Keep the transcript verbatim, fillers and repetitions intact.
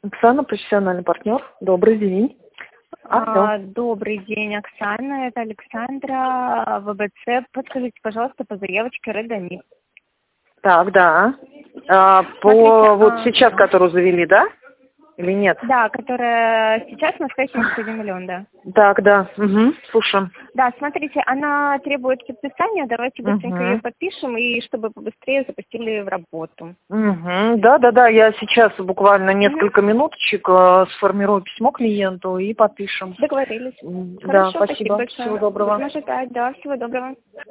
Оксана, профессиональный партнер. Добрый день. А, добрый день, Оксана. Это Александра, ВБЦ. Подскажите, пожалуйста, по заявочке Регамит. Так, да. А, по Смотрите, вот а, сейчас, да. которую завели, да? Или нет? Да, которая сейчас Москва семьдесят один миллион, да. Так, да. Угу. Слушаем. Да, смотрите, она требует подписания. Давайте быстренько ее Угу. подпишем, и чтобы побыстрее запустили в работу. Угу. Да, да, да. Я сейчас буквально Угу. несколько минуточек э, сформирую письмо клиенту и подпишем. Договорились. М, Да, Хорошо, спасибо спасибо. большое. Всего доброго. Будем ожидать, да, всего доброго.